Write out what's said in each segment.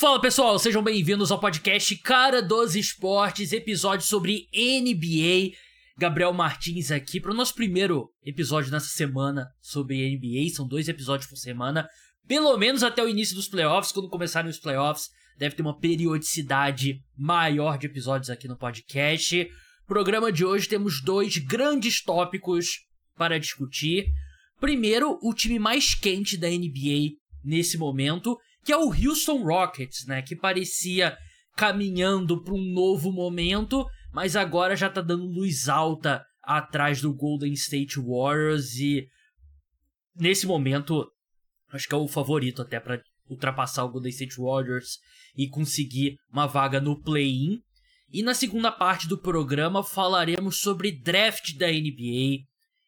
Fala pessoal, sejam bem-vindos ao podcast Cara dos Esportes, episódio sobre NBA. Gabriel Martins aqui para o nosso primeiro episódio nessa semana sobre NBA. São 2 episódios por semana, pelo menos até o início dos playoffs. Quando começarem os playoffs, deve ter uma periodicidade maior de episódios aqui no podcast. Programa de hoje temos 2 grandes tópicos para discutir. Primeiro, o time mais quente da NBA nesse momento, que é o Houston Rockets, né? Que parecia caminhando para um novo momento, mas agora já tá dando luz alta atrás do Golden State Warriors e nesse momento acho que é o favorito até para ultrapassar o Golden State Warriors e conseguir uma vaga no play-in. E na segunda parte do programa falaremos sobre draft da NBA.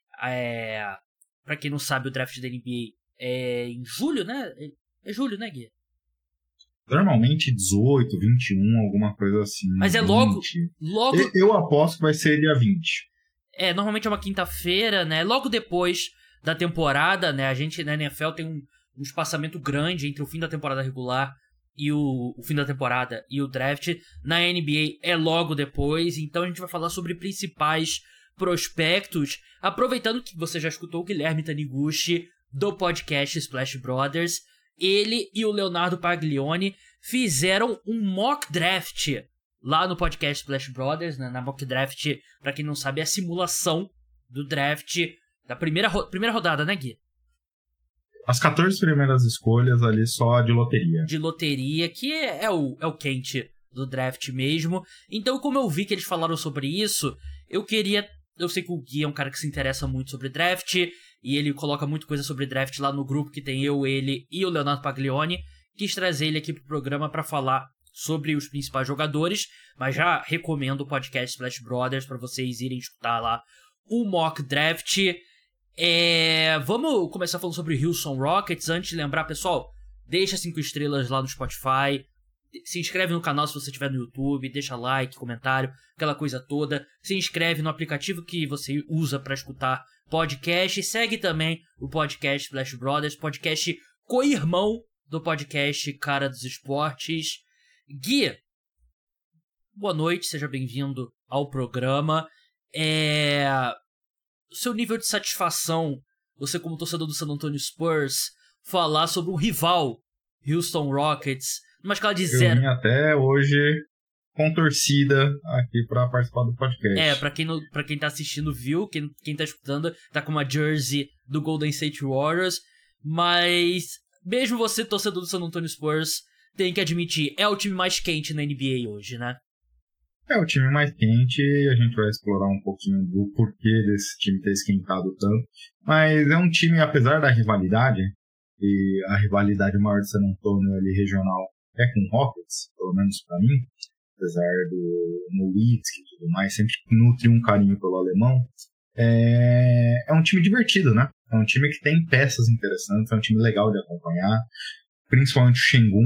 Para quem não sabe, o draft da NBA é em julho, né? É julho, né, Gui? Normalmente 18, 21, alguma coisa assim. Mas é 20. logo... Eu aposto que vai ser dia 20. Normalmente é uma quinta-feira, né? Logo depois da temporada, né? A gente na NFL tem um espaçamento grande entre o fim da temporada regular e o fim da temporada e o draft. Na NBA é logo depois, então a gente vai falar sobre principais prospectos, aproveitando que você já escutou o Guilherme Taniguchi do podcast Splash Brothers. Ele e o Leonardo Paglioni fizeram um mock draft lá no podcast Splash Brothers, né? Na mock draft, pra quem não sabe, é a simulação do draft da primeira rodada, né, Gui? As 14 primeiras escolhas ali só de loteria. De loteria, que é o quente do draft mesmo. Então, como eu vi que eles falaram sobre isso, eu sei que o Gui é um cara que se interessa muito sobre draft, e ele coloca muita coisa sobre draft lá no grupo que tem eu, ele e o Leonardo Paglioni. Quis trazer ele aqui pro programa para falar sobre os principais jogadores, mas já recomendo o podcast Splash Brothers para vocês irem escutar lá o mock draft. Vamos começar falando sobre o Houston Rockets. Antes de lembrar, pessoal, deixa 5 estrelas lá no Spotify. Se inscreve no canal se você estiver no YouTube, deixa like, comentário, aquela coisa toda. Se inscreve no aplicativo que você usa para escutar podcast. Segue também o podcast Splash Brothers, podcast co-irmão do podcast Cara dos Esportes. Gui, boa noite, seja bem-vindo ao programa. O seu nível de satisfação, você como torcedor do San Antonio Spurs, falar sobre um rival, Houston Rockets, numa escala de 0. Eu vim até hoje com torcida aqui pra participar do podcast. Pra quem tá assistindo viu, quem tá escutando tá com uma jersey do Golden State Warriors, mas mesmo você, torcedor do San Antonio Spurs, tem que admitir, é o time mais quente na NBA hoje, né? É o time mais quente, a gente vai explorar um pouquinho do porquê desse time ter esquentado tanto, mas é um time, apesar da rivalidade, e a rivalidade maior de San Antonio ali regional é com o Rockets, pelo menos pra mim, apesar do Nowitzki e tudo mais, sempre nutre um carinho pelo alemão. É um time divertido, né? É um time que tem peças interessantes, é um time legal de acompanhar, principalmente o Şengün.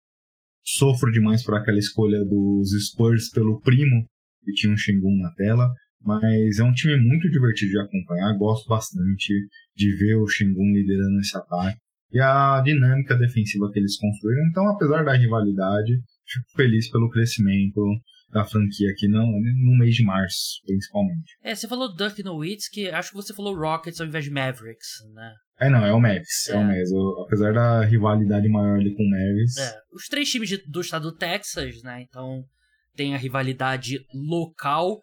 Sofro demais por aquela escolha dos Spurs pelo primo, que tinha um Şengün na tela, mas é um time muito divertido de acompanhar, gosto bastante de ver o Şengün liderando esse ataque e a dinâmica defensiva que eles construíram. Então, apesar da rivalidade, fico feliz pelo crescimento da franquia aqui no mês de março, principalmente. Você falou Dirk Nowitzki, acho que você falou Rockets ao invés de Mavericks, né? Não, é o Mavis. É o Mavis. Apesar da rivalidade maior ali com o Mavis. Os 3 times do estado do Texas, né? Então tem a rivalidade local.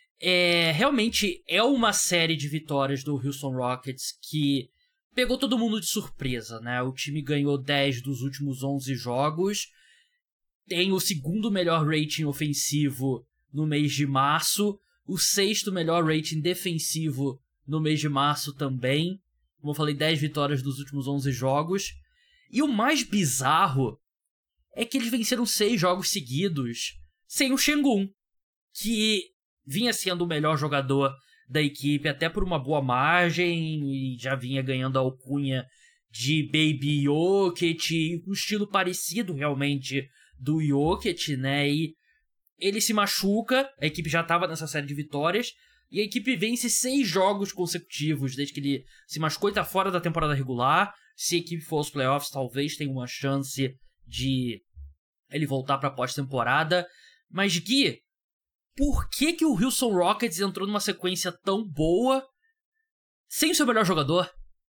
Realmente é uma série de vitórias do Houston Rockets que pegou todo mundo de surpresa, né? O time ganhou 10 dos últimos 11 jogos. Tem o 2º melhor rating ofensivo no mês de março. O 6º melhor rating defensivo no mês de março também. Como eu falei, 10 vitórias dos últimos 11 jogos. E o mais bizarro é que eles venceram 6 jogos seguidos sem o Şengün, que vinha sendo o melhor jogador da equipe até por uma boa margem e já vinha ganhando a alcunha de Baby Jokic, um estilo parecido realmente do Jokic, né? E ele se machuca, a equipe já estava nessa série de vitórias, e a equipe vence 6 jogos consecutivos desde que ele se machucou e tá fora da temporada regular. Se a equipe for aos playoffs, talvez tenha uma chance de ele voltar pra pós-temporada. Mas, Gui, por que o Houston Rockets entrou numa sequência tão boa sem o seu melhor jogador?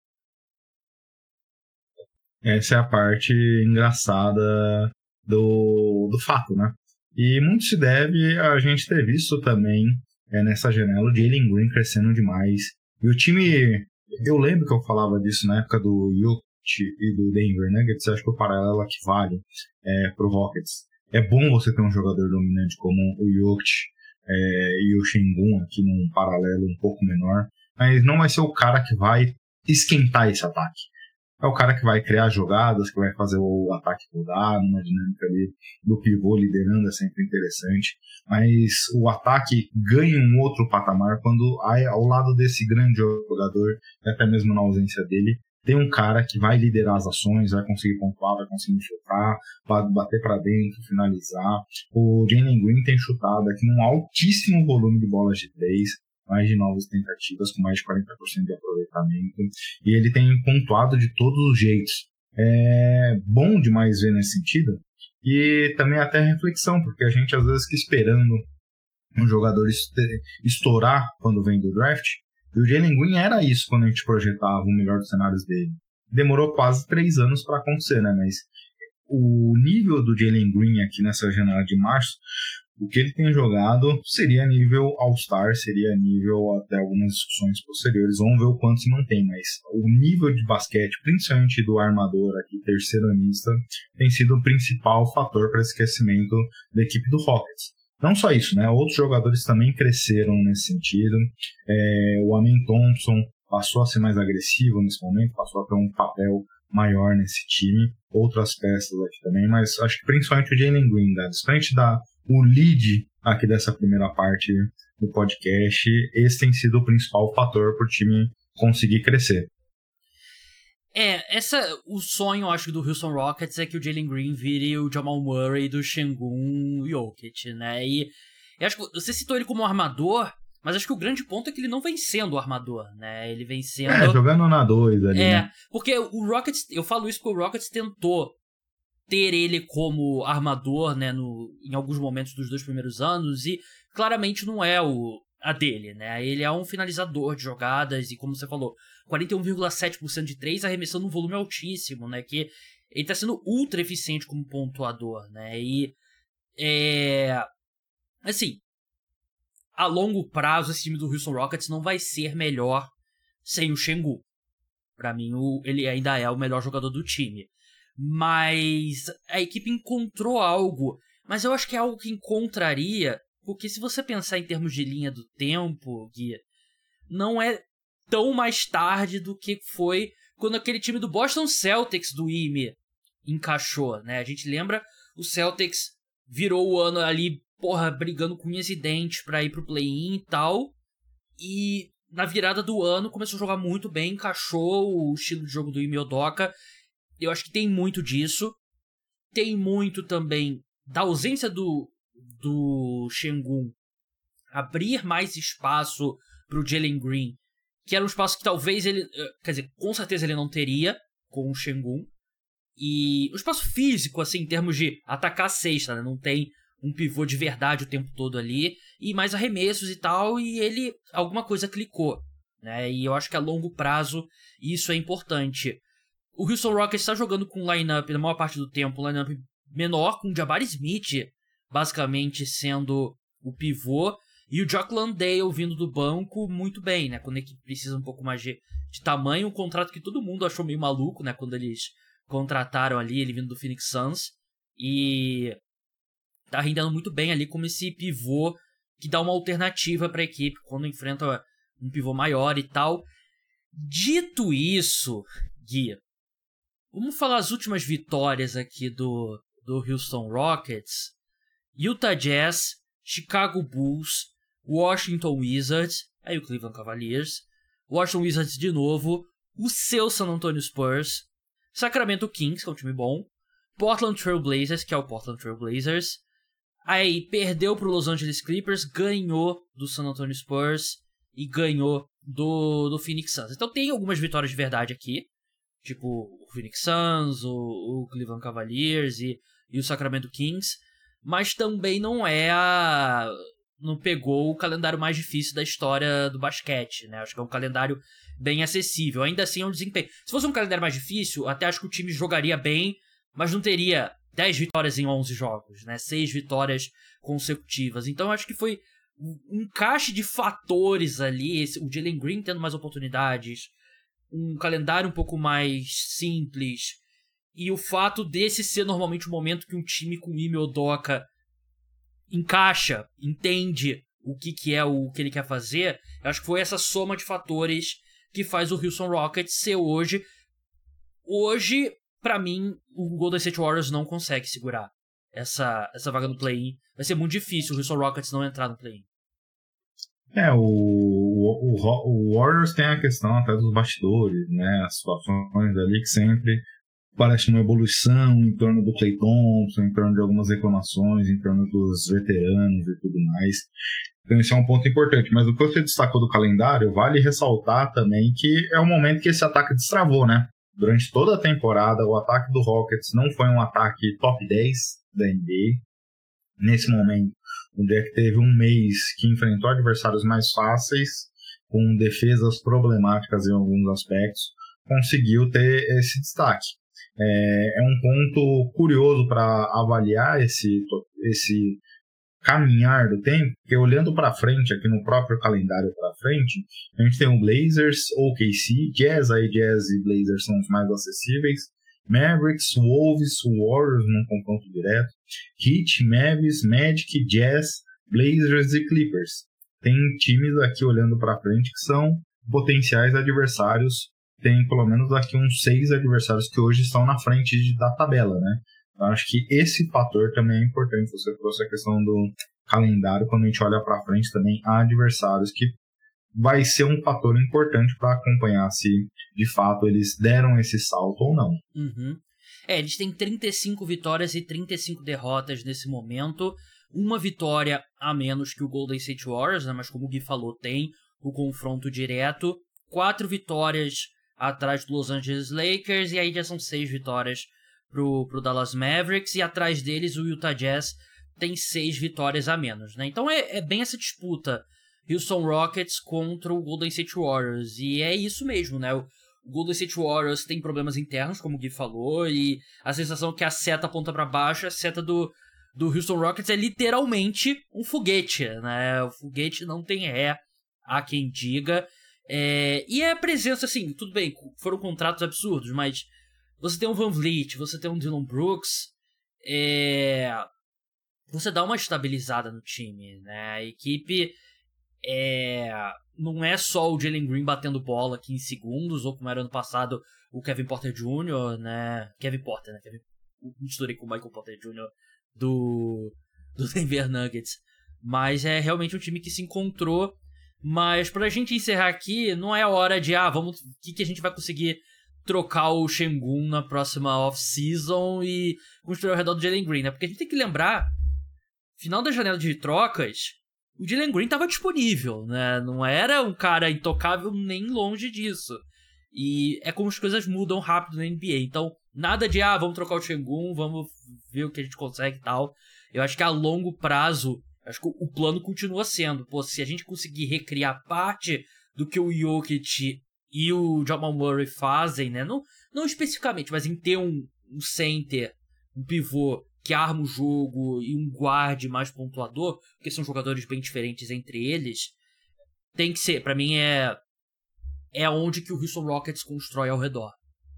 Essa é a parte engraçada do fato, né? E muito se deve a gente ter visto também nessa janela o Jalen Green crescendo demais. E o time, eu lembro que eu falava disso na época do Jokic e do Denver Nuggets, acho que o paralelo aqui vale pro Rockets. É bom você ter um jogador dominante como o Jokic e o Sengun aqui num paralelo um pouco menor, mas não vai ser o cara que vai esquentar esse ataque. É o cara que vai criar jogadas, que vai fazer o ataque rodar, numa dinâmica ali do pivô liderando, é sempre interessante. Mas o ataque ganha um outro patamar quando ao lado desse grande jogador, e até mesmo na ausência dele, tem um cara que vai liderar as ações, vai conseguir pontuar, vai conseguir chutar, vai bater para dentro, finalizar. O Jalen Green tem chutado aqui num altíssimo volume de bolas de 3, mais de 9 tentativas, com mais de 40% de aproveitamento, e ele tem pontuado de todos os jeitos. É bom demais ver nesse sentido, e também até reflexão, porque a gente às vezes fica esperando um jogador estourar quando vem do draft, e o Jalen Green era isso quando a gente projetava o melhor dos cenários dele. Demorou quase 3 anos para acontecer, né? Mas o nível do Jalen Green aqui nessa janela de março, o que ele tem jogado seria nível All-Star, seria nível até algumas discussões posteriores. Vamos ver o quanto se mantém, mas o nível de basquete, principalmente do armador aqui, terceiranista, tem sido o principal fator para esse crescimento da equipe do Rockets. Não só isso, né? Outros jogadores também cresceram nesse sentido. O Amen Thompson passou a ser mais agressivo nesse momento, passou a ter um papel maior nesse time. Outras peças aqui também, mas acho que principalmente o Jalen Green, né? Principalmente o lead aqui dessa primeira parte do podcast, esse tem sido o principal fator para o time conseguir crescer. O sonho, eu acho, do Houston Rockets é que o Jalen Green vire o Jamal Murray do Sengun Jokic, né? E eu acho que você citou ele como armador, mas acho que o grande ponto é que ele não vem sendo o armador, né? Ele vem sendo... jogando na 2 ali, né? Porque o Rockets... Eu falo isso porque o Rockets tentou ter ele como armador, né? Em alguns momentos dos 2 primeiros anos, e claramente não é a dele, né? Ele é um finalizador de jogadas, e como você falou, 41,7% de 3, arremessando um volume altíssimo, né? Que ele tá sendo ultra eficiente como pontuador, né? E assim, a longo prazo, esse time do Houston Rockets não vai ser melhor sem o Sengun. Pra mim, ele ainda é o melhor jogador do time. Mas a equipe encontrou algo. Mas eu acho que é algo que encontraria, porque se você pensar em termos de linha do tempo, Gui, não é tão mais tarde do que foi quando aquele time do Boston Celtics do Ime encaixou, né? A gente lembra, o Celtics virou o ano ali, brigando com unhas e dentes pra ir pro play-in e tal, e na virada do ano começou a jogar muito bem, encaixou o estilo de jogo do Ime Udoka. Eu acho que tem muito disso. Tem muito também da ausência do Sengun abrir mais espaço pro Jalen Green, que era um espaço que talvez ele... Quer dizer, com certeza ele não teria com o Sengun. E um espaço físico, assim, em termos de atacar a cesta, né? Não tem um pivô de verdade o tempo todo ali. E mais arremessos e tal, e ele... Alguma coisa clicou, né? E eu acho que a longo prazo isso é importante. O Houston Rockets está jogando com um line-up, na maior parte do tempo, um line-up menor, com o Jabari Smith basicamente sendo o pivô, e o Jock Landale vindo do banco muito bem, né? Quando a equipe precisa um pouco mais de tamanho, um contrato que todo mundo achou meio maluco, né? Quando eles contrataram ali, ele vindo do Phoenix Suns, e tá rendendo muito bem ali como esse pivô que dá uma alternativa para a equipe quando enfrenta um pivô maior e tal. Dito isso, Gui, vamos falar as últimas vitórias aqui do Houston Rockets. Utah Jazz, Chicago Bulls, Washington Wizards, aí o Cleveland Cavaliers, Washington Wizards de novo, o seu San Antonio Spurs, Sacramento Kings, que é um time bom, Portland Trail Blazers, que é o Portland Trail Blazers, aí perdeu pro Los Angeles Clippers, ganhou do San Antonio Spurs e ganhou do Phoenix Suns. Então tem algumas vitórias de verdade aqui, tipo o Phoenix Suns, o Cleveland Cavaliers e e o Sacramento Kings, mas também não pegou o calendário mais difícil da história do basquete, né? Acho que é um calendário bem acessível. Ainda assim é um desempenho. Se fosse um calendário mais difícil, até acho que o time jogaria bem, mas não teria 10 vitórias em 11 jogos, né? 6 vitórias consecutivas. Então acho que foi um encaixe de fatores ali, o Jalen Green tendo mais oportunidades, um calendário um pouco mais simples, e o fato desse ser normalmente o momento que um time com Ime Udoka encaixa, entende o que é o que ele quer fazer. Eu acho que foi essa soma de fatores que faz o Houston Rockets ser hoje, pra mim, o Golden State Warriors não consegue segurar essa vaga no play-in. Vai ser muito difícil o Houston Rockets não entrar no play-in. O Warriors tem a questão até dos bastidores, né? As situações ali que sempre parece uma evolução em torno do Klay Thompson, em torno de algumas reclamações, em torno dos veteranos e tudo mais. Então esse é um ponto importante. Mas o que você destacou do calendário, vale ressaltar também que é o momento que esse ataque destravou, né? Durante toda a temporada, o ataque do Rockets não foi um ataque top 10 da NBA. Nesse momento, o Jack teve um mês que enfrentou adversários mais fáceis, com defesas problemáticas em alguns aspectos, conseguiu ter esse destaque. É um ponto curioso para avaliar esse caminhar do tempo, porque olhando para frente, aqui no próprio calendário para frente, a gente tem o Blazers, OKC, Jazz e Blazers são os mais acessíveis, Mavericks, Wolves, Warriors num confronto direto, Heat, Mavs, Magic, Jazz, Blazers e Clippers. Tem times aqui olhando para frente que são potenciais adversários, tem pelo menos aqui uns 6 adversários que hoje estão na frente da tabela, né? Eu acho que esse fator também é importante. Você trouxe a questão do calendário, quando a gente olha para frente também há adversários que vai ser um fator importante para acompanhar se de fato eles deram esse salto ou não. Uhum. Eles têm 35 vitórias e 35 derrotas nesse momento, uma vitória a menos que o Golden State Warriors, né? Mas como o Gui falou, tem o confronto direto, 4 vitórias atrás do Los Angeles Lakers, e aí já são 6 vitórias pro Dallas Mavericks, e atrás deles o Utah Jazz tem 6 vitórias a menos, né? Então é bem essa disputa, Houston Rockets contra o Golden State Warriors, e é isso mesmo, né? O Golden State Warriors tem problemas internos, como o Gui falou, e a sensação que a seta aponta para baixo, a seta do Houston Rockets é literalmente um foguete, né? O foguete não tem ré, há quem diga. E a presença, assim, tudo bem, foram contratos absurdos, mas você tem um Van Vliet, você tem um Dillon Brooks, você dá uma estabilizada no time, né? A equipe não é só o Jalen Green batendo bola aqui em segundos, ou como era ano passado o Kevin Porter Jr., né? Kevin Porter, né? Misturei com o Michael Porter Jr. do Denver Nuggets. Mas é realmente um time que se encontrou. Mas pra gente encerrar aqui, não é hora de, o que a gente vai conseguir trocar o Şengün na próxima off-season e construir ao redor do Jalen Green, né? Porque a gente tem que lembrar, final da janela de trocas, o Jalen Green estava disponível, né? Não era um cara intocável nem longe disso. E é como as coisas mudam rápido na NBA. Então, nada de, vamos trocar o Şengün, vamos ver o que a gente consegue e tal. Eu acho que a longo prazo, acho que o plano continua sendo, se a gente conseguir recriar parte do que o Jokic e o Jamal Murray fazem, né? Não especificamente, mas em ter um center, um pivô que arma o jogo e um guarde mais pontuador, porque são jogadores bem diferentes entre eles, tem que ser, pra mim é onde que o Houston Rockets constrói ao redor.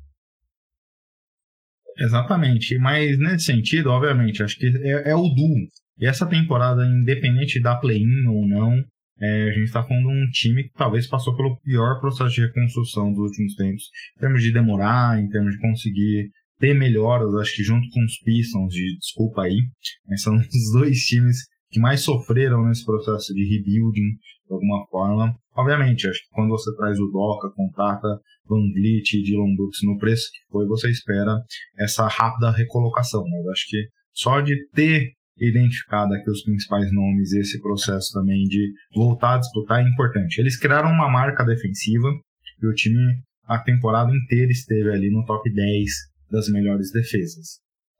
Exatamente, mas nesse sentido, obviamente, acho que é o duo. E essa temporada, independente da play-in ou não, a gente está falando de um time que talvez passou pelo pior processo de reconstrução dos últimos tempos, em termos de demorar, em termos de conseguir ter melhoras, acho que junto com os Pistons, desculpa aí, mas são os 2 times que mais sofreram nesse processo de rebuilding, de alguma forma. Obviamente, acho que quando você traz o Doca, contrata Van Vliet e Dillon Brooks no preço que foi, você espera essa rápida recolocação, mas acho que só de ter identificado aqui os principais nomes e esse processo também de voltar a disputar é importante. Eles criaram uma marca defensiva e o time a temporada inteira esteve ali no top 10 das melhores defesas.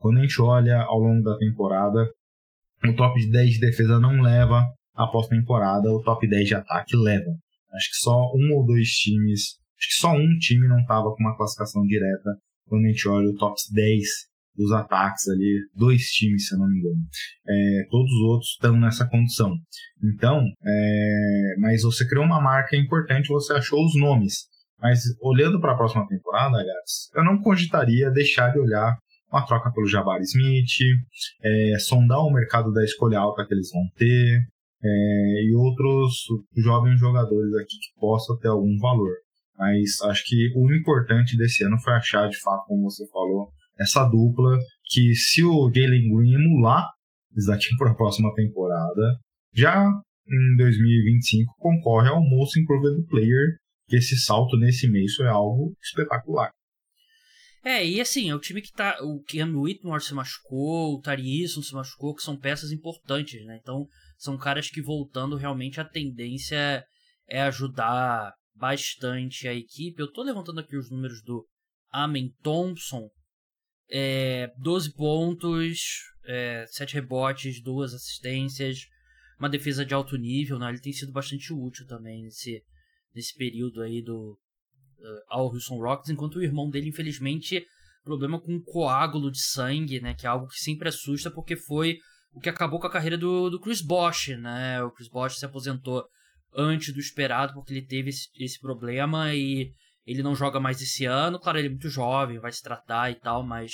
quando a gente olha ao longo da temporada, o top 10 de defesa não leva a pós-temporada, o top 10 de ataque leva. Acho que só um ou dois times, acho que só um time não estava com uma classificação direta quando a gente olha o top 10 dos ataques ali, 2 times, se eu não me engano. Todos os outros estão nessa condição. Então, mas você criou uma marca importante, você achou os nomes. Mas olhando para a próxima temporada, guys, eu não cogitaria deixar de olhar uma troca pelo Jabari Smith, sondar o mercado da escolha alta que eles vão ter, e outros jovens jogadores aqui que possam ter algum valor. Mas acho que o importante desse ano foi achar, de fato, como você falou, essa dupla que, se o Jalen Green emular isso daqui para a próxima temporada, já em 2025 concorre ao Most Improved Player, que esse salto nesse mês é algo espetacular. E assim, é o time que tá... O Cam Whitmore se machucou, o Tari Eason se machucou, que são peças importantes, né? Então, são caras que, voltando, realmente a tendência é ajudar bastante a equipe. Eu tô levantando aqui os números do Amen Thompson. 12 pontos, 7 rebotes, 2 assistências, uma defesa de alto nível, né? Ele tem sido bastante útil também nesse período aí ao Houston Rockets, enquanto o irmão dele, infelizmente, problema com coágulo de sangue, né? Que é algo que sempre assusta, porque foi o que acabou com a carreira do Chris Bosh, né? O Chris Bosh se aposentou antes do esperado porque ele teve esse problema e ele não joga mais esse ano. Claro, ele é muito jovem, vai se tratar e tal, mas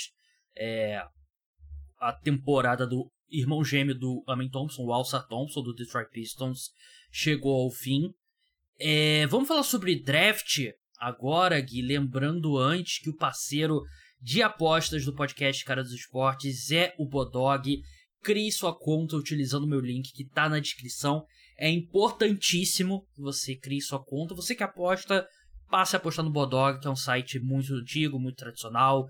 a temporada do irmão gêmeo do Amen Thompson, o Alsa Thompson, do Detroit Pistons, chegou ao fim. Vamos falar sobre draft agora, Gui, lembrando antes que o parceiro de apostas do podcast Cara dos Esportes é o Bodog. Crie sua conta utilizando o meu link que está na descrição. É importantíssimo que você crie sua conta. Você que aposta, passe a apostar no Bodog, que é um site muito antigo, muito tradicional.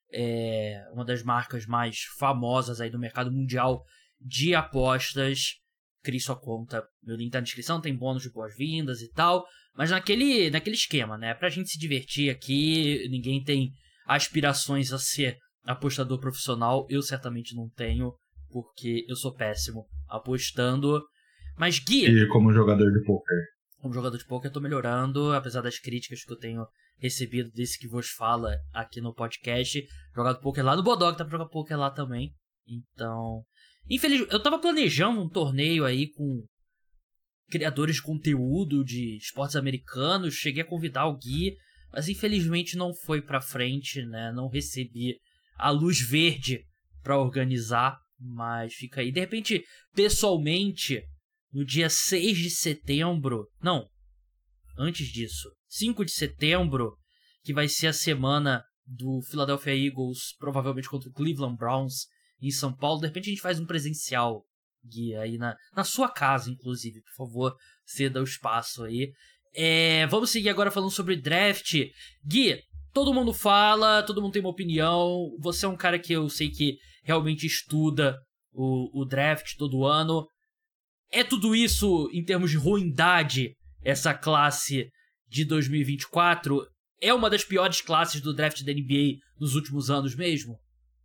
Uma das marcas mais famosas aí do mercado mundial de apostas. Crie sua conta. Meu link tá na descrição, tem bônus de boas-vindas e tal. Mas naquele esquema, né? Pra gente se divertir aqui, ninguém tem aspirações a ser apostador profissional. Eu certamente não tenho, porque eu sou péssimo apostando. Mas, Gui... E como jogador de poker? Como jogador de poker eu tô melhorando, apesar das críticas que eu tenho recebido desse que vos fala aqui no podcast. Jogado poker lá no Bodog, tá pra jogar poker lá também. Então... Infelizmente, eu tava planejando um torneio aí com criadores de conteúdo de esportes americanos, cheguei a convidar o Gui, mas infelizmente não foi pra frente, né? Não recebi a luz verde pra organizar, mas fica aí. De repente, pessoalmente, no dia 6 de setembro, não, antes disso, 5 de setembro, que vai ser a semana do Philadelphia Eagles, provavelmente contra o Cleveland Browns, em São Paulo. De repente a gente faz um presencial, Gui, aí na sua casa, inclusive. Por favor, ceda o espaço aí. Vamos seguir agora falando sobre draft. Gui, todo mundo fala, todo mundo tem uma opinião. Você é um cara que eu sei que realmente estuda o draft todo ano. É tudo isso em termos de ruindade, essa classe de 2024? É uma das piores classes do draft da NBA nos últimos anos mesmo?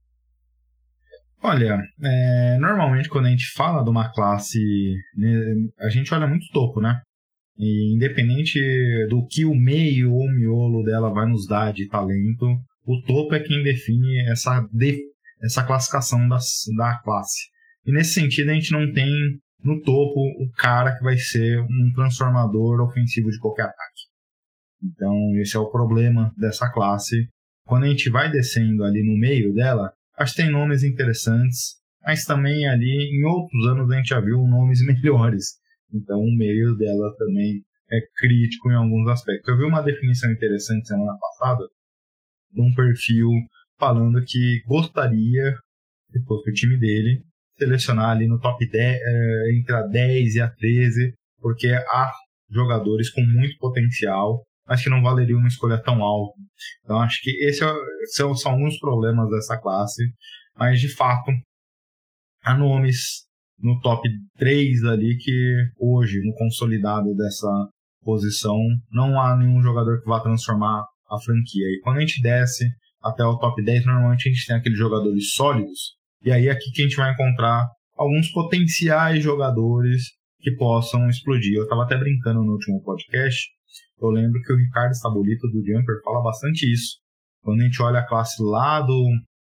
Olha, normalmente quando a gente fala de uma classe, né, a gente olha muito topo, né? E independente do que o meio ou o miolo dela vai nos dar de talento, o topo é quem define essa classificação da classe. E nesse sentido a gente não tem no topo o cara que vai ser um transformador ofensivo de qualquer ataque. Então esse é o problema dessa classe. Quando a gente vai descendo ali no meio dela, acho que tem nomes interessantes, mas também ali em outros anos a gente já viu nomes melhores. Então o meio dela também é crítico em alguns aspectos. Eu vi uma definição interessante semana passada de um perfil falando que gostaria, se fosse o time dele, selecionar ali no top 10, entre a 10 e a 13, porque há jogadores com muito potencial, mas que não valeria uma escolha tão alta. Então acho que esses são alguns problemas dessa classe, mas de fato há nomes no top 3 ali que hoje, no consolidado dessa posição, não há nenhum jogador que vá transformar a franquia. E quando a gente desce, até o top 10, normalmente a gente tem aqueles jogadores sólidos, e aí é aqui que a gente vai encontrar alguns potenciais jogadores que possam explodir. Eu estava até brincando no último podcast, eu lembro que o Ricardo Sabolito do Jumper fala bastante isso. Quando a gente olha a classe lá do...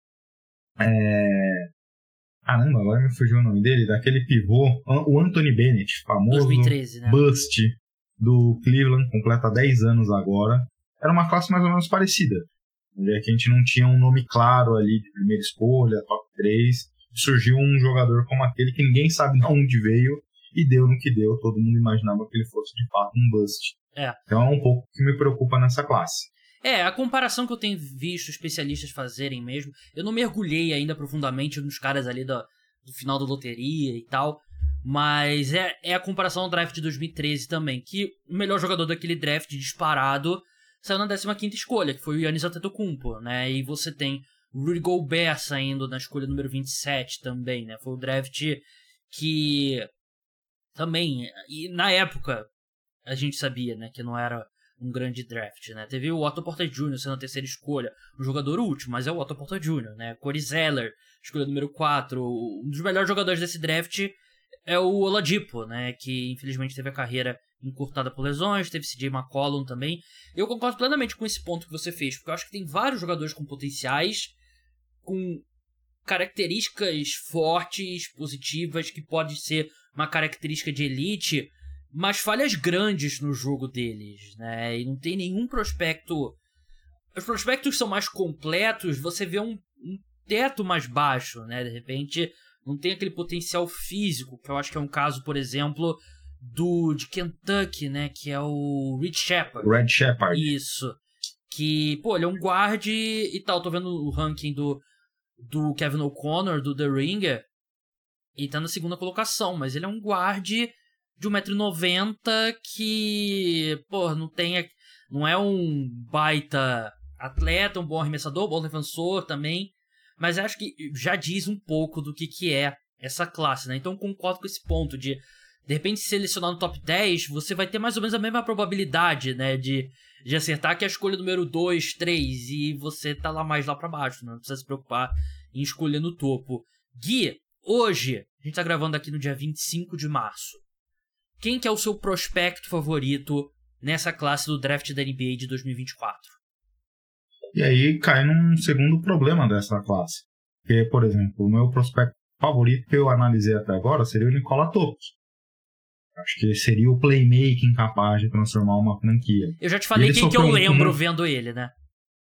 Caramba, agora me fugiu o nome dele, daquele pivô, o Anthony Bennett, famoso 2013, né? Bust do Cleveland, completa 10 anos agora. Era uma classe mais ou menos parecida, onde é que a gente não tinha um nome claro ali de primeira escolha, top 3, surgiu um jogador como aquele que ninguém sabe de onde veio e deu no que deu, todo mundo imaginava que ele fosse de fato um bust. Então é um pouco que me preocupa nessa classe. A comparação que eu tenho visto especialistas fazerem mesmo, eu não mergulhei ainda profundamente nos caras ali do final da loteria e tal, mas é a comparação ao draft de 2013 também, que o melhor jogador daquele draft disparado saiu na 15ª escolha, que foi o Giannis Antetokounmpo, né, e você tem o Rudy Gobert saindo na escolha número 27 também, né, foi o draft que também, e na época a gente sabia, né, que não era um grande draft, né? Teve o Otto Porter Jr. sendo a 3ª escolha, um jogador útil, mas é o Otto Porter Jr., né? Corey Zeller, escolha número 4, um dos melhores jogadores desse draft é o Oladipo, né? Que infelizmente teve a carreira encurtada por lesões, teve CJ McCollum também. Eu concordo plenamente com esse ponto que você fez, porque eu acho que tem vários jogadores com potenciais, com características fortes, positivas, que pode ser uma característica de elite, mas falhas grandes no jogo deles, né? E não tem nenhum prospecto... Os prospectos são mais completos, você vê um teto mais baixo, né? De repente, não tem aquele potencial físico, que eu acho que é um caso, por exemplo, de Kentucky, né? Que é o Red Shepard. Isso. Que, pô, ele é um guard e tal. Tô vendo o ranking do Kevin O'Connor, do The Ringer, e tá na 2ª colocação, mas ele é um guard de 1,90 m que, pô, não é um baita atleta, um bom arremessador, bom defensor também, mas acho que já diz um pouco do que é essa classe, né? Então concordo com esse ponto de repente selecionar no top 10, você vai ter mais ou menos a mesma probabilidade, né, de acertar que a escolha número 2, 3, e você tá mais lá pra baixo, né? Não precisa se preocupar em escolher no topo. Gui, hoje, a gente tá gravando aqui no dia 25 de março. Quem que é o seu prospecto favorito nessa classe do draft da NBA de 2024? E aí cai num segundo problema dessa classe. Que, por exemplo, o meu prospecto favorito que eu analisei até agora seria o Nikola Jokic. Acho que seria o playmaking capaz de transformar uma franquia. Eu já te falei quem que eu lembro vendo ele, né?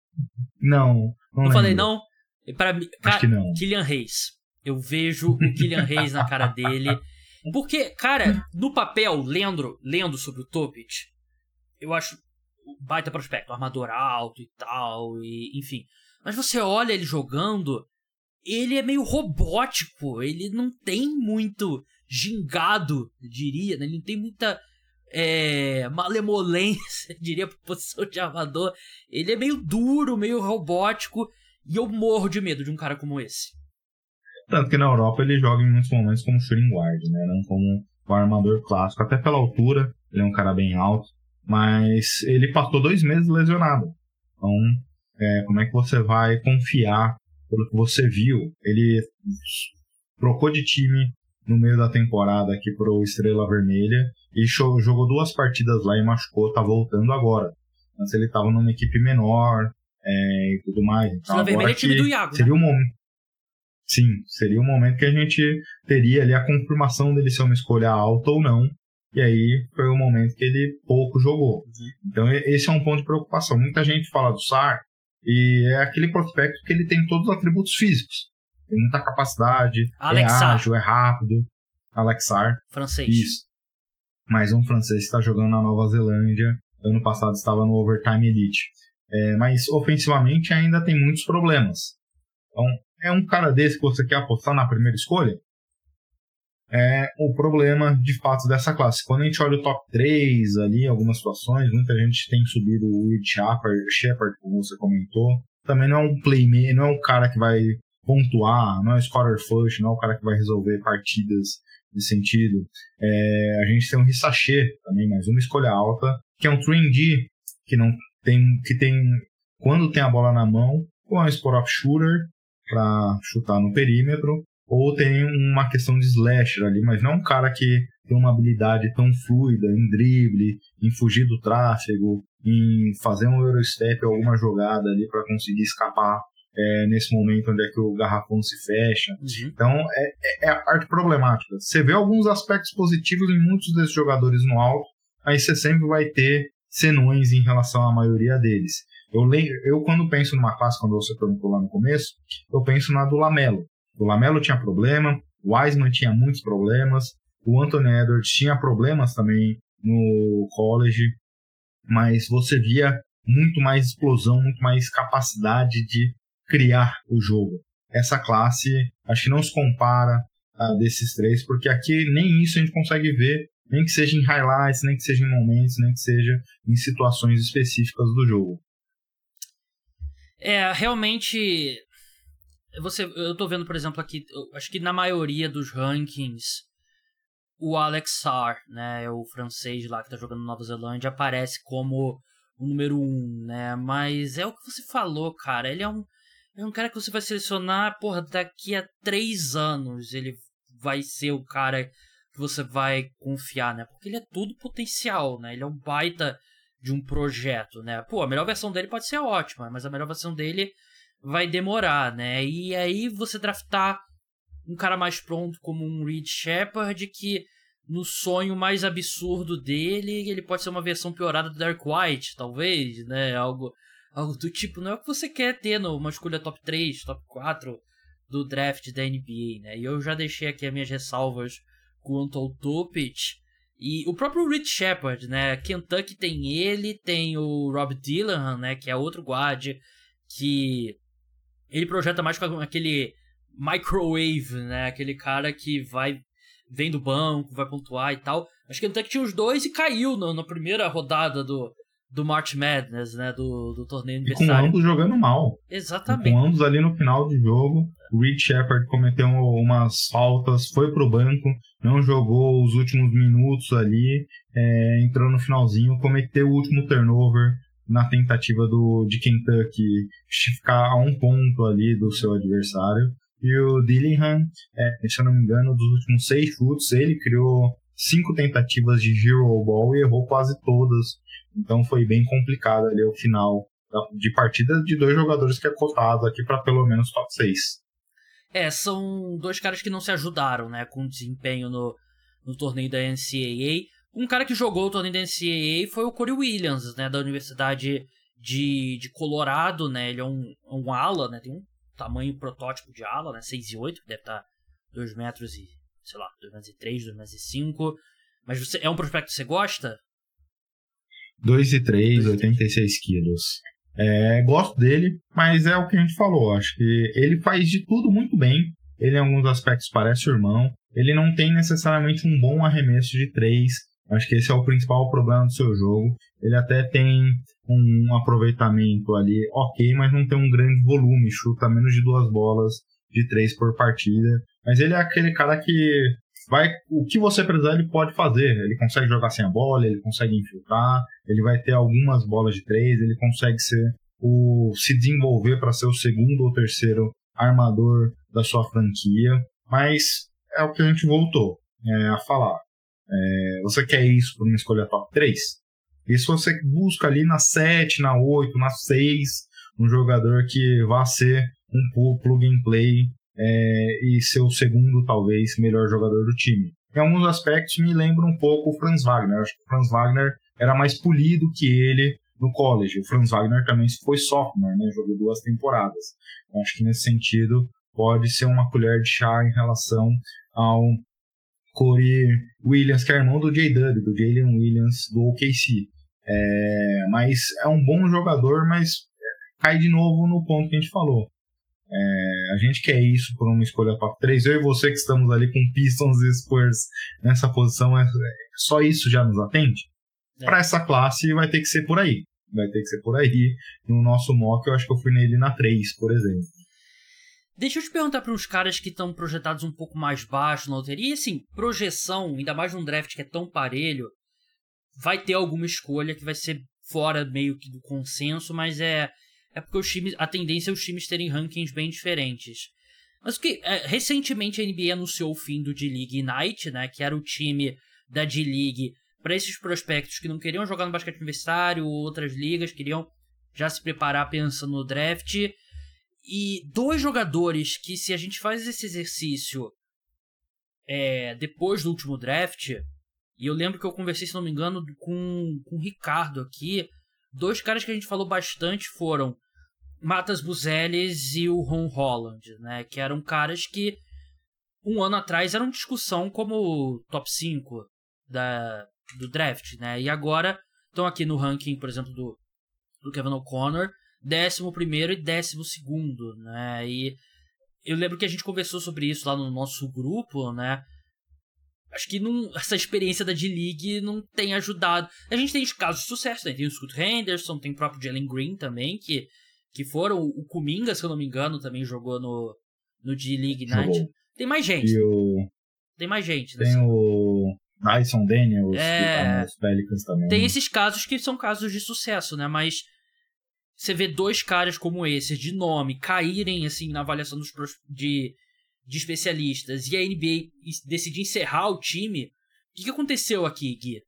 Não falei não? Pra mim, acho que não. Kylian Hayes. Eu vejo o Kylian Hayes na cara dele. Porque, cara, no papel, lendo sobre o Topic, eu acho baita prospecto, armador alto e tal, e enfim. Mas você olha ele jogando, ele é meio robótico, ele não tem muito gingado, eu diria, né? Ele não tem muita malemolência, eu diria, por posição de armador. Ele é meio duro, meio robótico, e eu morro de medo de um cara como esse. Tanto que na Europa ele joga em muitos momentos como shooting guard, né? Não como um armador clássico. Até pela altura, ele é um cara bem alto. Mas ele passou 2 meses lesionado. Então, como é que você vai confiar pelo que você viu? Ele trocou de time no meio da temporada aqui pro Estrela Vermelha e jogou 2 partidas lá e machucou, tá voltando agora. Antes ele tava numa equipe menor e tudo mais. Então, Estrela Vermelha é time do Iago, seria né? o momento. Sim, seria o momento que a gente teria ali a confirmação dele ser uma escolha alta ou não. E aí foi o momento que ele pouco jogou. Então esse é um ponto de preocupação. Muita gente fala do Sarr e é aquele prospecto que ele tem todos os atributos físicos. Tem muita capacidade, é ágil, é rápido. Alex Sarr. Francês. Isso. Mais um francês que está jogando na Nova Zelândia. Ano passado estava no Overtime Elite. Mas ofensivamente ainda tem muitos problemas. Então é um cara desse que você quer apostar na primeira escolha? É o problema de fato dessa classe. Quando a gente olha o top 3 ali, algumas situações, muita gente tem subido o Will Shepard, como você comentou. Também não é um playmaker, não é um cara que vai pontuar, não é um scorer flush, não é um cara que vai resolver partidas de sentido. A gente tem um Rissaché também, mais uma escolha alta, que é um 3D, que tem quando tem a bola na mão, ou é um spot-up shooter para chutar no perímetro, ou tem uma questão de slasher ali, mas não é um cara que tem uma habilidade tão fluida em drible, em fugir do tráfego, em fazer um Eurostep ou alguma jogada ali para conseguir escapar nesse momento onde é que o garrafão se fecha. Uhum. Então é a parte problemática. Você vê alguns aspectos positivos em muitos desses jogadores no alto, aí você sempre vai ter senões em relação à maioria deles. Eu quando penso numa classe, quando você perguntou lá no começo, eu penso na do LaMelo. O LaMelo tinha problema, o Wiseman tinha muitos problemas, o Anthony Edwards tinha problemas também no college, mas você via muito mais explosão, muito mais capacidade de criar o jogo. Essa classe, acho que não se compara a desses três, porque aqui nem isso a gente consegue ver, nem que seja em highlights, nem que seja em momentos, nem que seja em situações específicas do jogo. Realmente, eu tô vendo, por exemplo, aqui, acho que na maioria dos rankings, o Alex Sarr, né, o francês lá que tá jogando Nova Zelândia, aparece como o número 1, né, mas é o que você falou, cara, ele é um cara que você vai selecionar, porra, daqui a 3 anos ele vai ser o cara que você vai confiar, né, porque ele é tudo potencial, né, ele é um baita de um projeto, né, pô, a melhor versão dele pode ser ótima, mas a melhor versão dele vai demorar, né, e aí você draftar um cara mais pronto como um Reed Sheppard, que no sonho mais absurdo dele, ele pode ser uma versão piorada do Derek White, talvez, né? Algo do tipo, não é o que você quer ter numa escolha top 3, top 4 do draft da NBA, né? E eu já deixei aqui as minhas ressalvas quanto ao Topic. E o próprio Reed Sheppard, né? Kentucky tem ele, tem o Rob Dillon, né? Que é outro guard, que ele projeta mais com aquele microwave, né? Aquele cara que vem do banco, vai pontuar e tal. Acho que o Kentucky tinha os dois e caiu na primeira rodada do March Madness, né? Do torneio universitário. E com ambos jogando mal. Exatamente. E com ambos ali no final de jogo, o Reed Sheppard cometeu umas faltas, foi pro banco, não jogou os últimos minutos ali, entrou no finalzinho, cometeu o último turnover na tentativa de Kentucky ficar a um ponto ali do seu adversário. E o Dillingham, se eu não me engano, dos últimos 6 chutes, ele criou 5 tentativas de hero ball e errou quase todas. Então foi bem complicado ali o final de partida de 2 jogadores que é cotado aqui para pelo menos top 6. São 2 caras que não se ajudaram, né, com o desempenho no torneio da NCAA. Um cara que jogou o torneio da NCAA foi o Corey Williams, né, da Universidade de Colorado, né, ele é um ala, né, tem um tamanho protótipo de ala, né, 6'8", deve estar 2 metros e, sei lá, 2 metros e 3, 2 metros e 5. Mas é um prospecto que você gosta? 2'3", 86 quilos. Gosto dele, mas é o que a gente falou. Acho que ele faz de tudo muito bem. Ele, em alguns aspectos, parece o irmão. Ele não tem necessariamente um bom arremesso de 3. Acho que esse é o principal problema do seu jogo. Ele até tem um aproveitamento ali ok, mas não tem um grande volume. Chuta menos de 2 bolas de 3 por partida. Mas ele é aquele cara que o que você precisar ele pode fazer. Ele consegue jogar sem a bola, ele consegue infiltrar, ele vai ter algumas bolas de 3, ele consegue se desenvolver para ser o segundo ou terceiro armador da sua franquia. Mas é o que a gente voltou a falar. Você quer isso por uma escolha top 3? E se você busca ali na 7, na 8, na 6, um jogador que vá ser um plug and play e ser o segundo, talvez, melhor jogador do time. Em alguns aspectos me lembra um pouco o Franz Wagner. Acho que o Franz Wagner era mais polido que ele no college. O Franz Wagner também foi sophomore, né? Jogou 2 temporadas. Acho que nesse sentido pode ser uma colher de chá em relação ao Corey Williams, que é irmão do J-Dub, do Jalen Williams, do OKC. Mas é um bom jogador, mas cai de novo no ponto que a gente falou. A gente quer isso por uma escolha top 3. Eu e você que estamos ali com Pistons e Spurs nessa posição, só isso já nos atende? Para essa classe vai ter que ser por aí. Vai ter que ser por aí. No nosso mock eu acho que eu fui nele na 3, por exemplo. Deixa eu te perguntar para uns caras que estão projetados um pouco mais baixo na loteria. E assim, projeção, ainda mais num draft que é tão parelho, vai ter alguma escolha que vai ser fora meio que do consenso, mas é é porque a tendência é os times terem rankings bem diferentes. Mas recentemente a NBA anunciou o fim do D-League Ignite, né, que era o time da D-League para esses prospectos que não queriam jogar no basquete universitário ou outras ligas, queriam já se preparar pensando no draft. E 2 jogadores que, se a gente faz esse exercício depois do último draft, e eu lembro que eu conversei, se não me engano, com o Ricardo aqui, 2 caras que a gente falou bastante foram Matas Buzelis e o Ron Holland, né, que eram caras que um ano atrás eram discussão como top 5 do draft, né, e agora estão aqui no ranking, por exemplo, do Kevin O'Connor, 11º e 12º, né, e eu lembro que a gente conversou sobre isso lá no nosso grupo, né, acho que essa experiência da D-League não tem ajudado. A gente tem casos de sucesso, né, tem o Scoot Henderson, tem o próprio Jalen Green também, que foram, o Kuminga, se eu não me engano, também jogou no D-League Ignite. Tem mais gente. Tem mais gente. Tem o Dyson Daniels, que tá nos Pelicans também. Tem esses casos que são casos de sucesso, né? Mas você vê 2 caras como esses, de nome, caírem assim na avaliação de especialistas, e a NBA decidir encerrar o time. O que aconteceu aqui, Gui?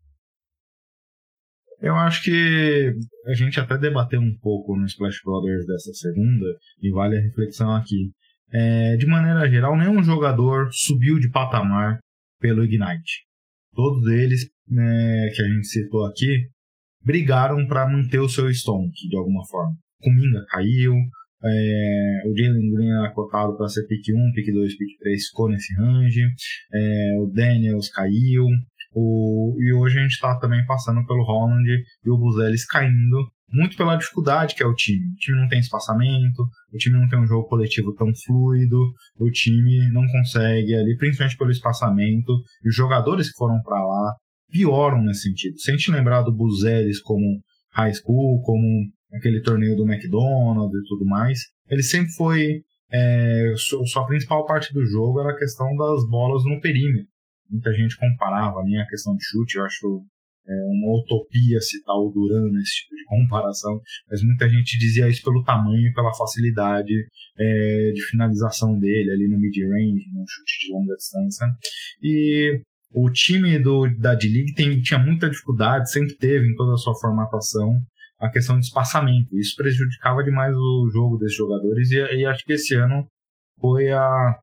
Eu acho que a gente até debateu um pouco no Splash Brothers dessa segunda, e vale a reflexão aqui. De maneira geral, nenhum jogador subiu de patamar pelo Ignite. Todos eles, que a gente citou aqui, brigaram para manter o seu stonk, de alguma forma. Kuminga caiu, o Jalen Green era cotado para ser pick 1, pick 2, pick 3, ficou nesse range, o Daniels caiu, e hoje a gente está também passando pelo Holland e o Buzelis caindo, muito pela dificuldade que é o time. O time não tem espaçamento, o time não tem um jogo coletivo tão fluido, o time não consegue ali, principalmente pelo espaçamento, e os jogadores que foram para lá pioram nesse sentido. Se a gente lembrar do Buzelis como high school, como aquele torneio do McDonald's e tudo mais, ele sempre foi, sua principal parte do jogo era a questão das bolas no perímetro. Muita gente comparava ali a questão de chute, eu acho uma utopia citar o Duran nesse tipo de comparação, mas muita gente dizia isso pelo tamanho e pela facilidade de finalização dele ali no mid-range, no chute de longa distância. E o time da D-League tinha muita dificuldade, sempre teve em toda a sua formatação, a questão de espaçamento. Isso prejudicava demais o jogo desses jogadores, e acho que esse ano foi a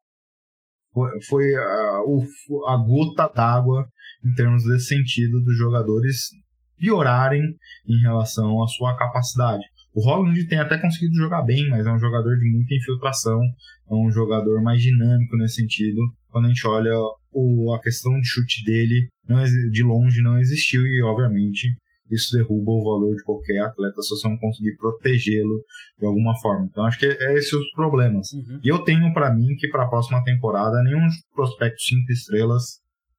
gota d'água em termos desse sentido, dos jogadores piorarem em relação à sua capacidade. O Holland tem até conseguido jogar bem, mas é um jogador de muita infiltração, é um jogador mais dinâmico nesse sentido. Quando a gente olha a questão de chute dele, de longe não existiu, e obviamente isso derruba o valor de qualquer atleta se você não conseguir protegê-lo de alguma forma. Então acho que esses os problemas. Uhum. E eu tenho para mim que para a próxima temporada nenhum prospecto 5 estrelas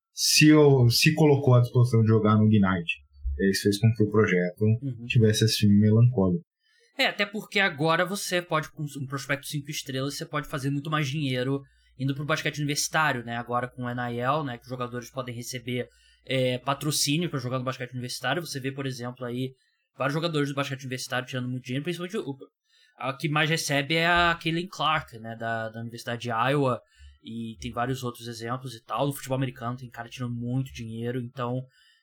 se colocou à disposição de jogar no Ignite. Isso fez com que o projeto tivesse esse fim melancólico. Até porque agora você pode, com um prospecto 5 estrelas, você pode fazer muito mais dinheiro indo pro basquete universitário, né? Agora com o NIL, né? Que os jogadores podem receber patrocínio para jogar no basquete universitário. Você vê, por exemplo, aí vários jogadores do basquete universitário tirando muito dinheiro, principalmente a que mais recebe é a Caitlin Clark, né? Da Universidade de Iowa, e tem vários outros exemplos e tal. No futebol americano tem cara tirando muito dinheiro, então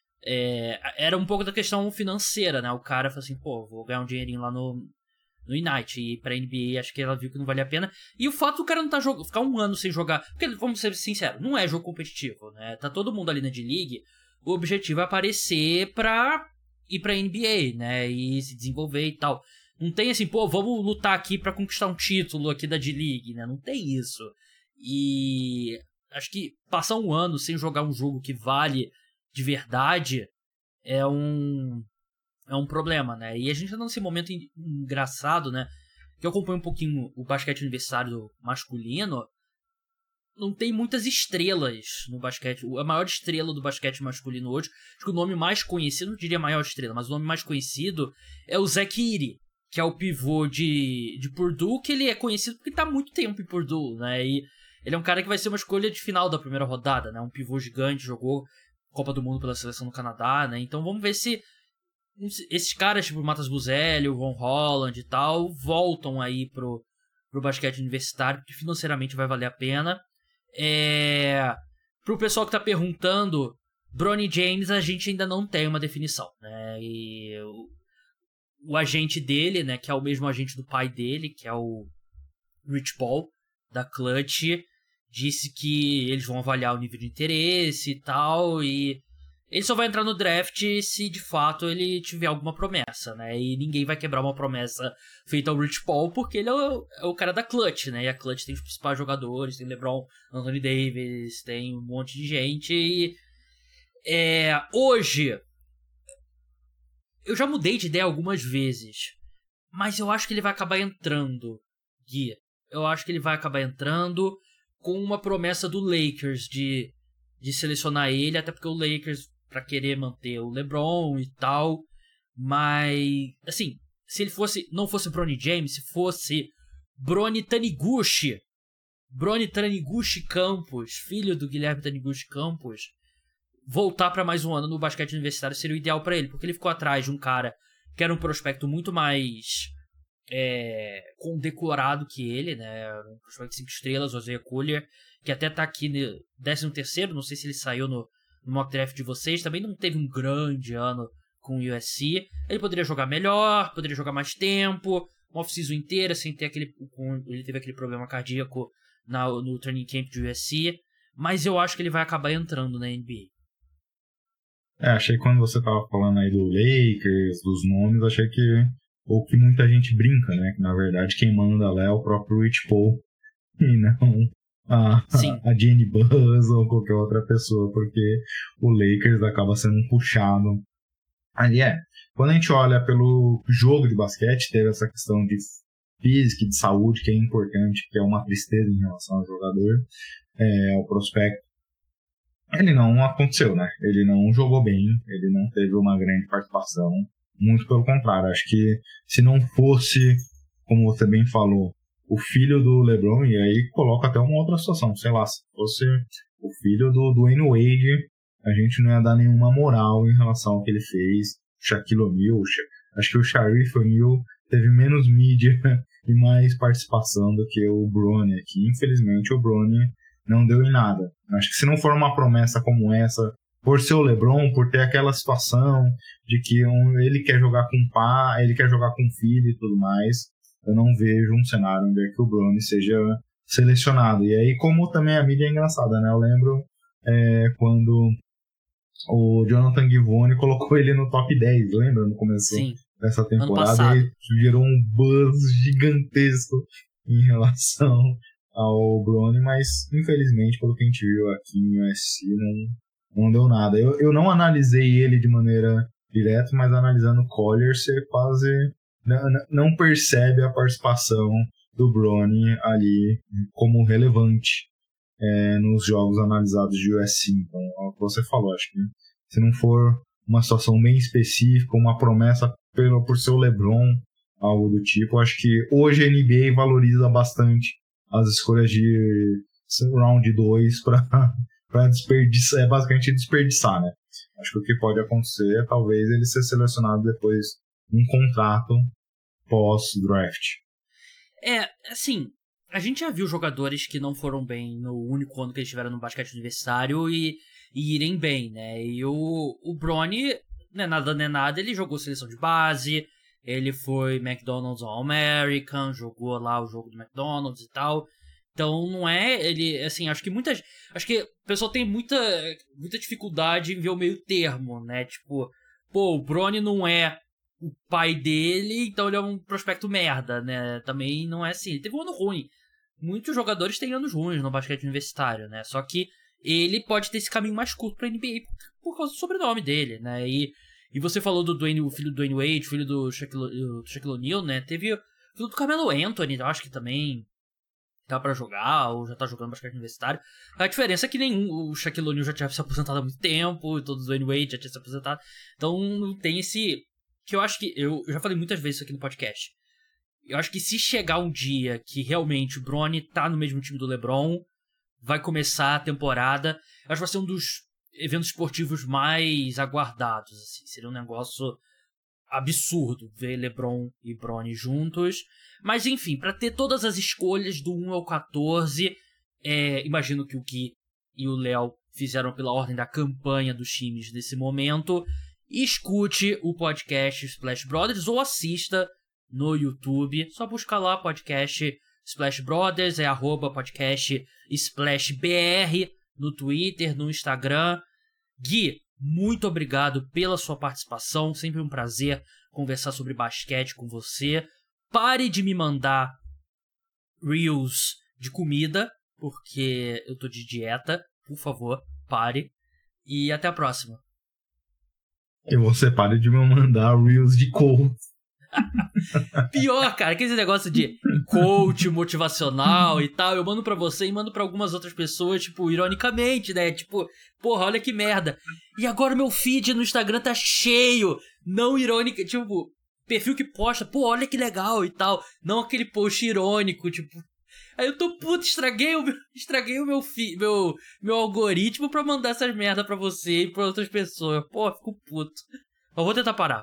era um pouco da questão financeira, né? O cara fala assim, vou ganhar um dinheirinho lá no Ignite, e pra NBA acho que ela viu que não valia a pena. E o fato do cara não ficar um ano sem jogar, porque vamos ser sinceros, não é jogo competitivo, né? Tá todo mundo ali na D-League, o objetivo é aparecer pra ir pra NBA, né? E se desenvolver e tal. Não tem assim, vamos lutar aqui pra conquistar um título aqui da D-League, né? Não tem isso. E acho que passar um ano sem jogar um jogo que vale de verdade é um problema, né? E a gente tá nesse momento engraçado, né? Que eu acompanho um pouquinho o basquete universitário masculino. Não tem muitas estrelas no basquete. A maior estrela do basquete masculino hoje, acho que o nome mais conhecido, não diria maior estrela, mas o nome mais conhecido é o Zach Edey, que é o pivô de Purdue, que ele é conhecido porque tá há muito tempo em Purdue, né? E ele é um cara que vai ser uma escolha de final da primeira rodada, né? Um pivô gigante, jogou Copa do Mundo pela seleção do Canadá, né? Então vamos ver se esses caras, tipo o Matas Buzelli, o Ron Holland e tal, voltam aí pro basquete universitário, porque financeiramente vai valer a pena. Pro pessoal que tá perguntando, Bronny James a gente ainda não tem uma definição, né? E o agente dele, né, que é o mesmo agente do pai dele, que é o Rich Paul, da Clutch, disse que eles vão avaliar o nível de interesse e tal, e ele só vai entrar no draft se de fato ele tiver alguma promessa, né? E ninguém vai quebrar uma promessa feita ao Rich Paul, porque ele é o cara da Clutch, né? E a Clutch tem os principais jogadores, tem LeBron, Anthony Davis, tem um monte de gente. E hoje, eu já mudei de ideia algumas vezes, mas eu acho que ele vai acabar entrando, Gui. Eu acho que ele vai acabar entrando com uma promessa do Lakers de selecionar ele, até porque o Lakers, pra querer manter o LeBron e tal, mas, assim, se ele não fosse Bronny James, se fosse Bronny Taniguchi Campos, filho do Guilherme Taniguchi Campos, voltar pra mais um ano no basquete universitário seria o ideal pra ele, porque ele ficou atrás de um cara que era um prospecto muito mais condecorado que ele, né? Um prospecto de 5 estrelas, o Isaiah Collier, que até tá aqui no 13º, não sei se ele saiu no mock draft de vocês, também não teve um grande ano com o USC. Ele poderia jogar melhor, poderia jogar mais tempo, uma off-season inteira, sem ter ele teve aquele problema cardíaco no training camp de USC, mas eu acho que ele vai acabar entrando na NBA. Achei que quando você tava falando aí do Lakers, dos nomes, achei que ou que muita gente brinca, né? Que na verdade quem manda lá é o próprio Rich Paul e não a Jenny Buzz ou qualquer outra pessoa, porque o Lakers acaba sendo um puxado. Ali quando a gente olha pelo jogo de basquete, teve essa questão de física e de saúde que é importante, que é uma tristeza em relação ao jogador, ao prospecto. Ele não aconteceu, né? Ele não jogou bem, ele não teve uma grande participação. Muito pelo contrário, acho que se não fosse, como você bem falou, o filho do LeBron, e aí coloca até uma outra situação, sei lá, se fosse o filho do Dwayne Wade, a gente não ia dar nenhuma moral em relação ao que ele fez. Shaquille O'Neal, acho que o Shaquille O'Neal teve menos mídia e mais participação do que o Bronny aqui. Infelizmente o Bronny não deu em nada. Acho que se não for uma promessa como essa, por ser o LeBron, por ter aquela situação de que ele quer jogar com o pai, ele quer jogar com o filho e tudo mais, eu não vejo um cenário onde é que o Bronny seja selecionado. E aí, como também a mídia é engraçada, né? Eu lembro quando o Jonathan Givony colocou ele no top 10, lembra? No começo dessa temporada, e gerou um buzz gigantesco em relação ao Bronny, mas infelizmente, pelo que a gente viu aqui em USC, não deu nada. Eu não analisei ele de maneira direta, mas analisando o Collier, você quase não percebe a participação do Bronny ali como relevante nos jogos analisados de USC. Então, é o que você falou, acho que se não for uma situação bem específica, uma promessa por ser o LeBron, algo do tipo, acho que hoje a NBA valoriza bastante as escolhas de round 2 para desperdiçar, basicamente desperdiçar, né? Acho que o que pode acontecer é talvez ele ser selecionado depois um contrato pós-draft. Assim, a gente já viu jogadores que não foram bem no único ano que eles estiveram no basquete universitário e irem bem, né? E o Bronny, não é nada, ele jogou seleção de base, ele foi McDonald's All-American, jogou lá o jogo do McDonald's e tal. Então não ele, assim, acho que o pessoal tem muita dificuldade em ver o meio termo, né? Tipo, o Bronny não é o pai dele, então ele é um prospecto merda, né? Também não é assim. Ele teve um ano ruim. Muitos jogadores têm anos ruins no basquete universitário, né? Só que ele pode ter esse caminho mais curto pra NBA por causa do sobrenome dele, né? E você falou do o filho do Dwayne Wade, filho do Shaquille O'Neal, né? Teve o filho do Carmelo Anthony, eu acho que também tá pra jogar, ou já tá jogando basquete universitário. A diferença é que o Shaquille O'Neal já tinha se aposentado há muito tempo, e todo o Dwayne Wade já tinha se aposentado. Então não tem esse... que eu acho que... Eu já falei muitas vezes isso aqui no podcast. Eu acho que se chegar um dia que realmente o Bronny tá no mesmo time do LeBron, vai começar a temporada, eu acho que vai ser um dos eventos esportivos mais aguardados, assim. Seria um negócio absurdo ver LeBron e Bronny juntos. Mas enfim, pra ter todas as escolhas do 1 ao 14, imagino que o Gui e o Léo fizeram pela ordem da campanha dos times nesse momento. Escute o podcast Splash Brothers ou assista no YouTube. Só buscar lá podcast Splash Brothers, @podcast SplashBR no Twitter, no Instagram. Gui, muito obrigado pela sua participação. Sempre um prazer conversar sobre basquete com você. Pare de me mandar reels de comida, porque eu tô de dieta. Por favor, pare. E até a próxima. E você pare de me mandar reels de coach. Pior, cara, que esse negócio de coach motivacional e tal, eu mando pra você e mando pra algumas outras pessoas, tipo, ironicamente, né? Tipo, porra, olha que merda. E agora meu feed no Instagram tá cheio, não irônico, tipo, perfil que posta, pô, olha que legal e tal, não aquele post irônico, tipo. Aí eu tô puto, estraguei o meu algoritmo pra mandar essas merda pra você e pra outras pessoas. Pô, fico puto. Mas vou tentar parar.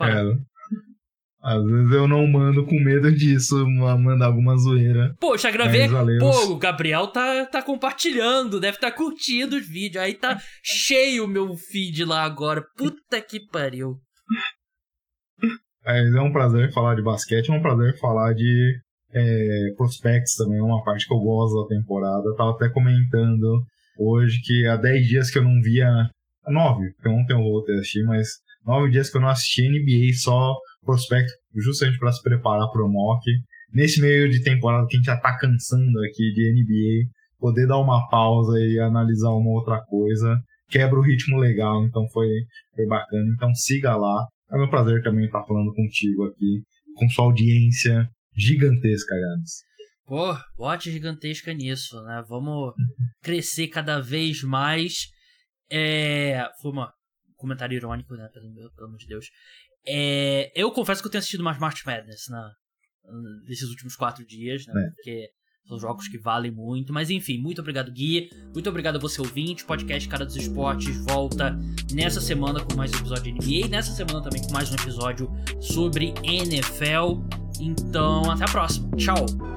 Às vezes eu não mando com medo disso, mandar alguma zoeira. Pô, já gravei. Pô, o Gabriel tá compartilhando, deve tá curtindo os vídeos. Aí tá cheio o meu feed lá agora. Puta que pariu. Mas é um prazer falar de basquete, é um prazer falar de prospects também, é uma parte que eu gosto da temporada. Eu tava até comentando hoje que há 10 dias que eu não via. 9, porque ontem eu voltei a assistir, mas 9 dias que eu não assisti NBA, só prospect, justamente para se preparar pro mock. Nesse meio de temporada que a gente já tá cansando aqui de NBA, poder dar uma pausa e analisar uma outra coisa, quebra o ritmo legal, então foi bacana. Então siga lá. É meu prazer também estar falando contigo aqui, com sua audiência gigantesca, Gabs. Pô, bote gigantesca nisso, né? Vamos crescer cada vez mais. Foi um comentário irônico, né? Pelo amor de Deus. Eu confesso que eu tenho assistido mais March Madness nesses últimos 4 dias, né? Porque são jogos que valem muito. Mas enfim, muito obrigado, Gui. Muito obrigado a você, ouvinte. O podcast Cara dos Esportes volta nessa semana com mais um episódio de NBA. Nessa semana também com mais um episódio sobre NFL. Então, até a próxima. Tchau!